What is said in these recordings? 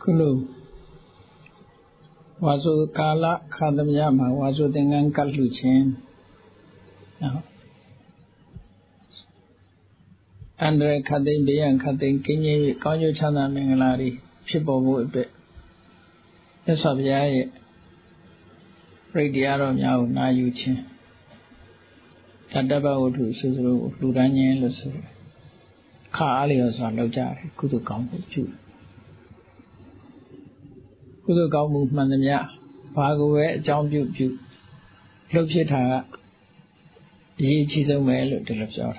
Kulu Wazo Kala Kadamyama Wazo dengan Kalucin Andre Kadin Bian Kadin Kini Kanyu Chana Mengalari Chipo Wood Esabia Radiaro Miao Na Yuchin Tadaba Udu Suru Luranye Lusu Ka Alios on Lojari Kudu Kampu Chu Kudu Kamu Manamia Pagoe Jambu Pu Lopchita Yi Chizo Melo de Lopsor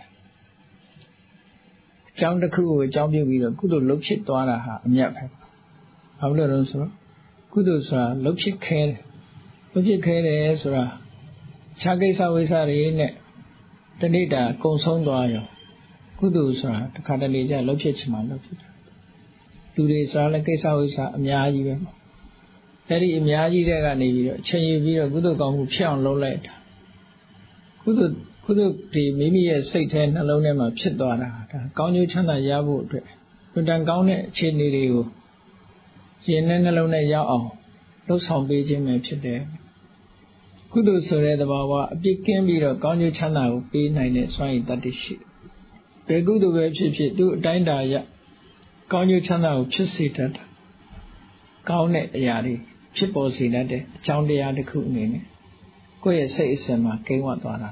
Jam the Ku Jambu Kudu Lopchit Dwana Miap Avlonso Kudu Sra Lopchit Care Lopchit Care Sra Chagesa Wisari Tanita Konsong Doyo Kudu Sra Kadalija Lopchitman Lopchit Dude Sala Kesa Wisa Miaji Very Miaji Regani, Chay Vira Gudu Gamu Pian Low Light. Kudu the Mimi Satan alone of Chitwara, Ganu Chana Yabu, Kudan Gaune Chiniru, Yenan alone Yao, no sound Beijing Mepchide. Kudu Sore the Bawa, big can be a Ganu Chana, be 9 swine that is shit. Begudu Webship do Dinda Ya Ganu Chana, Chisitat Gaune Yari. Chipo si that day, Chandia the Kuni. Quay say Sema, came what on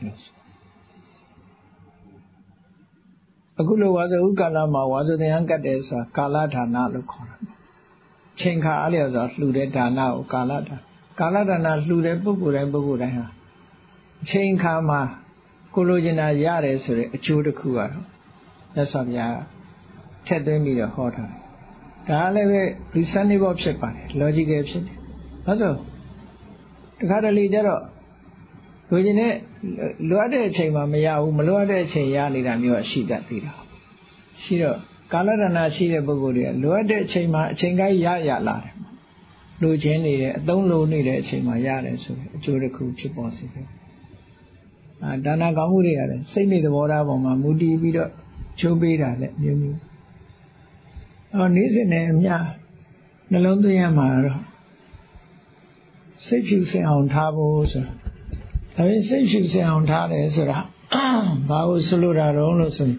Agulu was a Ukalama, was the Ankadesa, Kalata Nalukona. Chenka alias Ludeta now, Kalata. Kalata na Lude Bugu and Buguda. Chenkama, Kulujina Yares, a Chudakua. That's of Ya. Ted me the hotter. Kale recently Bob Shepherd, logic option. Also, the Cadali Jero. Within it, Luade Chema Maya, Maluade Chayani, and you are she that Peter. Shiro, Kaladana Shira Boguria, Luade Chema, Chenga Yaya La. Lujeni, don't know need Chema Yare, so Juraku Chiposi. Dana Gamuria, say me the water of my moody video, Chobida, let me. On his name, ya, Nalondo Yamara. Say you say on tables. I mean, say you say on tables, Bao Solura Ronoson.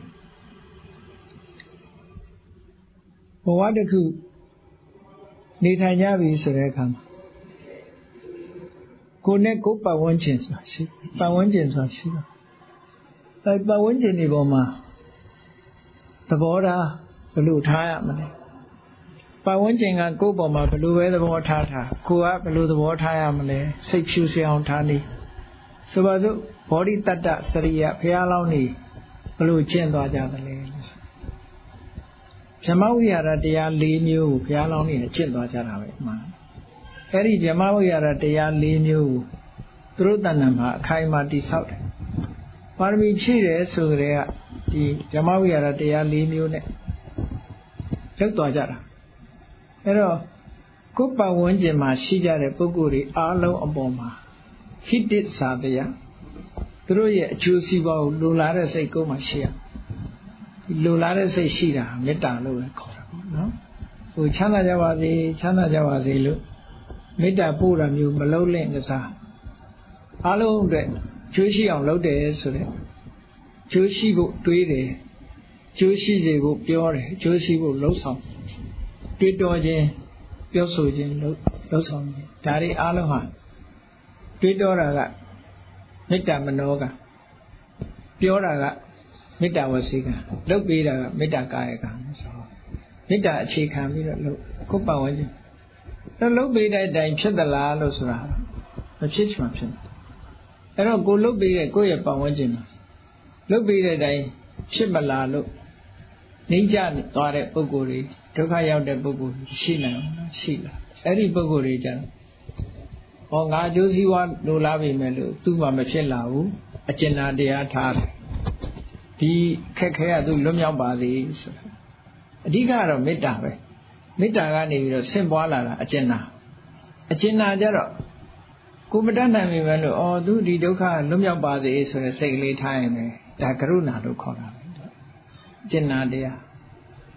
But what the coup? Nitayavi Surekam. Kone Copa one chance, by one chance, like by one Jeniboma. The border. Blue tire money. By one thing I go by my blue weather water, go up below the water money, 6 years on Tani. So was it body tata, Saria, Pialoni, blue chin to the lanes. Jamawi are dear lean you, Pialoni, chin to man. Harry Jamawi are dear lean you, through the number, Kaima de South. Parmi cheese, so there, the Jamawi are dear lean you. Look to Ajara. Pero, Kupa Wonjima, Shija, Puguri, Arlo, Obama. He did Sabia. Through ye, Juicy Bow, Lulara say Goma Shia. Lulara say Shida, Meta Lua Kora. No? Chana Jawazi, look. Meta Pura, you below lane the Sa. Arlo, Juicy on low days, so that Juicy go 3 days. Joshi will pure, Joshi will lose some. Pidoje, Piosojin, lose some. Dari Aloha. Pidora, Mita Manoga. Pura, Mita Wasiga. Look Bida, Mita Gaiga. Mita Chica, Kupa Waji. The low Bida died Chedala Losra. A chitchman. I don't go look Bida, go upon Wajim. Look Bida died Shibala look. Ninja got a Boguri, took out the Bogu, Sheila. Any Boguri jan. On our Josie one, no lavi melu, two Mamachella, a Chena de Atar. The Kakea do Lumia Bazis. A digger of Mitawe. Mitagani, Simbola, a Chena. A Chena Jero. Kumadana Mimelu, or do the Doka Lumia Bazis for a second time, Takaruna do Kora. Jenna dear.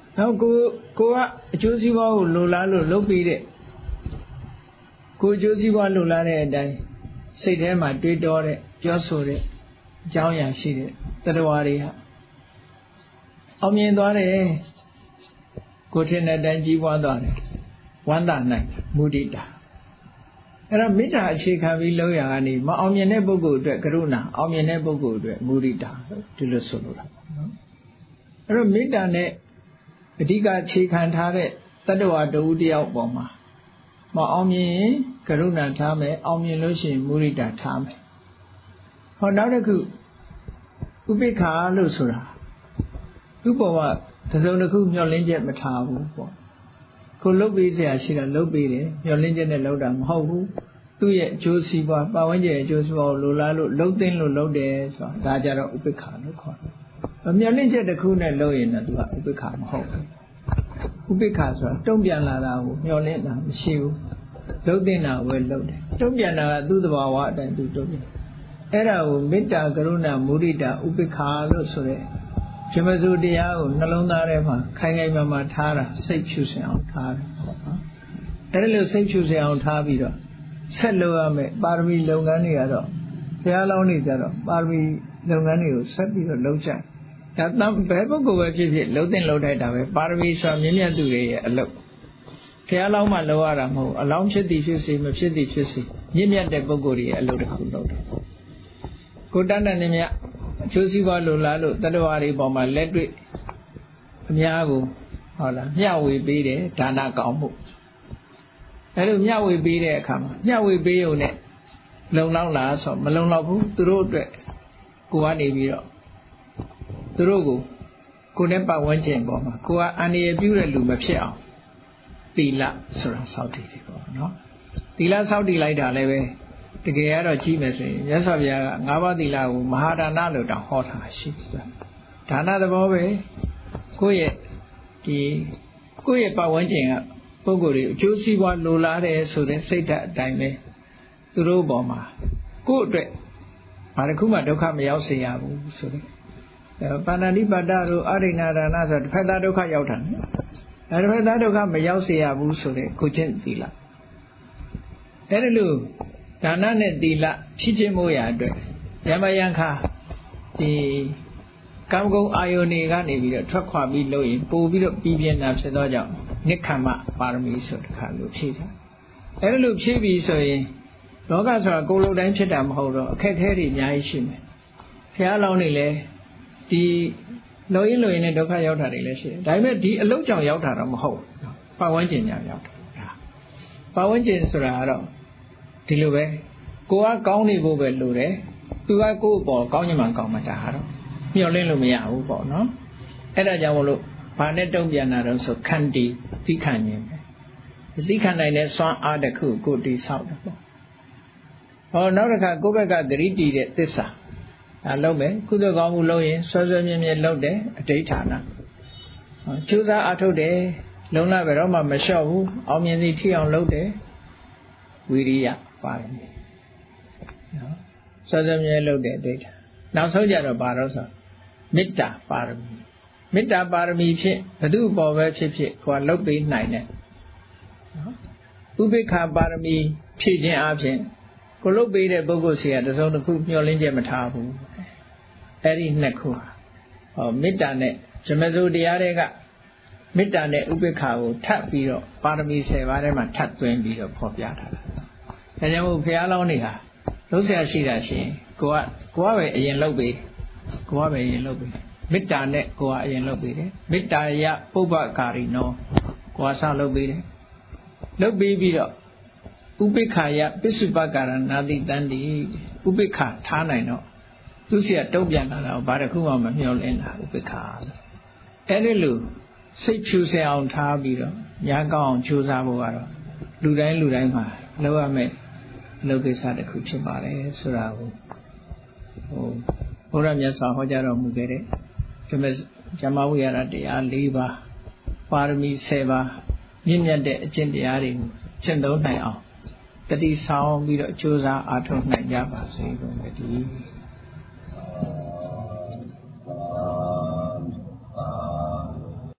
နောက်ကိုကအကျိုးစီးပွားကိုလိုလားလို့လုပ်ပြီးတဲ့ကိုအကျိုးစီးပွားလိုလားတဲ့အတိုင်းစိတ်ထဲမှာတွေးတောတဲ့ပြောဆိုတဲ့အကြောင်းအရာရှိတဲ့တတ္တဝါတွေဟာအောင်မြင်သွားတယ်ကိုထင်တဲ့အတိုင်းကြီးပွားသွားတယ်ဝမ်းသာနိုင်မုဒိတာအဲ့တော့မေတ္တာအခြေခံပြီးလုပ်ရကနေမအောင်မြင်တဲ့ပုဂ္ဂိုလ်အတွက်ကရုဏာအောင်မြင်တဲ့ပုဂ္ဂိုလ်အတွက်မုဒိတာဒီလိုဆိုလိုတာနော်အဲ့တော့မေတ္တာနဲ့အဓိကအခြေခံထားတဲ့တတ္တဝါတဦးတယောက်ပေါ်မှာမအောင်မြင်ရင်ကရုဏာထားမယ်အောင်မြင်လို့ရှိရင်မုဒိတာထားမယ်ဟောနောက်တစ်ခုဥပိ္ပခာလို့ဆိုတာသူ့ဘဝတစ်စုံတစ်ခုမျှော်လင့်ချက်မထားဘူးပေါ့ကိုလှုပ်ပေးစရာရှိတာလှုပ်ပေးတယ်မျှော်လင့်ချက်နဲ့လှုပ်တာမဟုတ်ဘူးသူ့ရဲ့အကျိုးစီးပွားပတ်ဝန်းကျင်အကျိုးစီးပွားကိုလိုလားလို့လှုပ်သိမ်းလို့လှုပ်တယ်ဆိုတာဒါကြတော့ဥပိ္ပခာလို့ခေါ်တယ်မျှော်လင့်ချက်တစ်ခုနဲ့လှုပ်ရင်တော့သူကဥပိ္ပခာမဟုတ်ဘူးဥပိ္ပခာဆိုတာတုံ့ပြန်လာတာကိုမျှော်လင့်တာမရှိဘူးလှုပ်သိမ်းတာပဲလှုပ်တယ်တုံ့ပြန်တာကသူ့သဘာဝအတိုင်းသူတုံ့ပြန်အဲ့ဒါကိုမေတ္တာကရုဏာမုဒိတာဥပိ္ပခာလို့ဆိုတဲ့ဇမဇုတရားကိုနှလုံးသားထဲမှာခိုင်ခိုင်မာမာထားတာစိတ်ဖြူစင်အောင်ထားတယ်ပေါ့နော်အဲ့ဒီလိုစိတ်ဖြူစင်အောင်ထားပြီးတော့ဆက်လုပ်ရမယ်ပါရမီလုပ်ငန်းတွေကတော့ဘုရားလောင်းနေကြတော့ပါရမီလုပ်ငန်းတွေကိုဆက်ပြီးတော့လုပ်ကြဒါဘယ်ပုဂ္ဂိုလ်ပဲဖြစ်ဖြစ်လှုပ်တင်လှုပ်ထိုက်တာပဲပါရမီဆိုမြင့်မြတ်သူတွေရဲ့အလုပ်ဘုရားလောင်းမှလုပ်ရတာမဟုတ်အလောင်းဖြစ်သည်ဖြစ်စေမဖြစ်သည်ဖြစ်စေမြင့်မြတ်တဲ့ပုဂ္ဂိုလ်တွေရဲ့အလုပ်တစ်ခုလုပ်တယ်ကိုတန်းတန်းနဲ့မြတ်အကျိုးစီးပွားလိုလားလို့တတ္တဝါတွေပေါ်မှာလက်တွေ့အများကိုဟုတ်လားမျှဝေပေးတယ်ဒါနကောင်းမှုအဲလိုမျှဝေပေးတဲ့အခါမှာမျှဝေပေးုံနဲ့လုံလောက်လားဆိုမလုံလောက်ဘူးသူတို့အတွက်ကိုကနေပြီးတော့သူတို့ကိုနဲ့ပတ်ဝန်းကျင်ပေါ်မှာကိုကအန္တရာယ်ပြုတဲ့လူမဖြစ်အောင်သီလဆိုတာစောင့်တည်တယ်ပေါ့နော်သီလစောင့်တည်လိုက်တာလည်းပဲတကယ်ကတော့ကြည့်မယ်ဆိုရင်မြတ်စွာဘုရားက၅ပါးသီလကိုမဟာဒါနလို့တောင်ဟောထားရှိတယ်ဒါနသဘောပဲကိုယ့်ရဲ့ပတ်ဝန်းကျင်ကပုဂ္ဂိုလ်တွေအကျိုးစီးပွားလိုလားတယ်ဆိုတဲ့စိတ်ဓာတ်အတိုင်းပဲသူတို့ပေါ်မှာကိုယ့်အတွက်ဘာတစ်ခုမှဒုက္ခမရောက်စေရဘူးဆိုတဲ့ပါဏာတိပါဒတို့အရိဏဒါနဆိုတစ်ဖက်သားဒုက္ခရောက်တာနော်တစ်ဖက်သားဒုက္ခမရောက်စေရဘူးဆိုတဲ့ကိုချင်းသီလအဲ့ဒီလိုဒါနနဲ့သီလဖြစ်ခြင်းမို့ရာအတွက်ယမယံခါဒီကာမဂုဏ်အာယုန်တွေကနေပြီးတော့ထွက်ခွာပြီးလို့ရင်ပို့ပြီးတော့ပြီးပြင်းတာဖြစ်သောကြောင့်နိက္ခမပါရမီဆိုတခါလို့ဖြည့်တာအဲ့လိုဖြည့်ပြီးဆိုရင်လောကဆိုတာကိုယ်လုံးတိုင်းဖြစ်တာမဟုတ်တော့အခက်အခဲတွေအများကြီးရှိမယ်ဘုရားလောင်းနေလဲဒီလုံရင်နဲ့ဒုက္ခရောက်တာတွေလည်းရှိတယ်ဒါပေမဲ့ဒီအလုံးကြောင့်ရောက်တာတော့မဟုတ်ဘူးပတ်ဝန်းကျင်ကြောင့်ရောက်တာပတ်ဝန်းကျင်ဆိုတာကတော့ဒီလိုပဲကိုကကောင်းနေဖို့ပဲလိုတယ်သူကကိုယ့်ပေါ်ကောင်းညမှန်ကောင်းမှတာတော့မျှော်လင့်လို့မရဘူးပေါ့နော်အဲ့ဒါကြောင့်မလို့ဘာနဲ့တုံ့ပြန်တာတော့ဆိုခန္တီသိခံခြင်းပဲသိခံနိုင်တဲ့စွမ်းအားတစ်ခုကိုတည်ဆောက်တယ်ပေါ့ဟောနောက်တစ်ခါကိုယ့်ဘက်ကသတိတည်တဲ့သစ္စာဒါလုပ်မယ်ကုသိုလ်ကောင်းမှုလုပ်ရင်ဆွဲဆွဲမြဲမြဲလုပ်တယ်အဋ္ဌဌာနကျိုးစားအထုတ်တယ်လုံလဘယ်တော့မှမလျှော့ဘူးအောင်မြင်သည်ထိအောင်လုပ်တယ်ဝိရိယပါတယ်နော်ဆွဲဆွဲမြဲလုပ်တဲ့အဋ္ဌဌာနောက်ဆုံးကြတော့ဘာလို့ဆိုမေတ္တာပါရမီမေတ္တာပါရမီဖြင့်ဘု து ပေါ်ပဲဖြစ်ဖြစ်ကိုယ်လုပ်ပေးနိုင်တယ်နော်ဥပိ္ပခာပါရမီဖြည့်ခြင်းအပြင်ကိုလုပ်ပေးတဲ့ပုဂ္ဂိုလ်စီကတစ်စုံတစ်ခုမျှော်လင့်ချက်မထားဘူးအဲ့ဒီနှစ်ခုဟာမေတ္တာနဲ့ဇမဇုတရားတွေကမေတ္တာနဲ့ဥပိ္ပခာကိုထပ်ပြီးတော့ပါရမီ10ပါးထဲမှာထပ်သွင်းပြီးတော့ဖော်ပြထားတာဒါကြောင့်မို့ဘုရားလောင်းတွေဟာလုံးဆရာရှိတာရှင်ကိုကပဲအရင်လုပ်ပေးကိုကပဲအရင်လုပ်ပေးမေတ္တာနဲ့ကိုကအရင်လုပ်ပေးတယ်မေတ္တာယပုပ္ပကာရီနောကိုကစလုပ်ပေးတယ်လုပ်ပေးပြီးတော့ဥပိ္ပခာယပစ္စုပ္ပကာရနာတိတန္တိဥပိ္ပခာထားနိုင်တော့သူစီကတုံ့ပြန်လာတာဘာတစ်ခုမှမမျှော်လင့်တာဥပိ္ပခာအဲ့ဒီလိုစိတ်ဖြူစင်အောင်ထားပြီးတော့ညာကောင်းအောင်ကြိုးစားဖို့ကတော့လူတိုင်းမှာလုပ်ရမယ်လုပ်ကိစ္စတစ်ခုဖြစ်ပါတယ်ဆိုတာကိုဘုရားမြတ်စွာဟောကြားတော်မူခဲ့တဲ့ဓမ္မဝိဟာရတရား၄ပါးပါရမီ10ပါးမြင့်မြတ်တဲ့အကျင့်တရားတွေကိုကျင့်သုံးနိုင်အောင်တတိဆောင်ပြီးတော့ကြိုးစားအားထုတ်နိုင်ကြပါစေလို့ဒီ